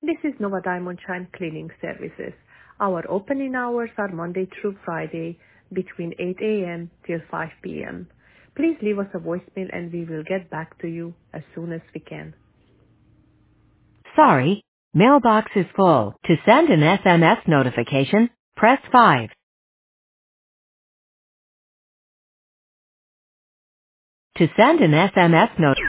This is Nova Diamond Chime Cleaning Services. Our opening hours are Monday through Friday between 8 a.m. till 5 p.m. Please leave us a voicemail and we will get back to you as soon as we can. Sorry, mailbox is full. To send an SMS notification, press 5. To send an SMS notification,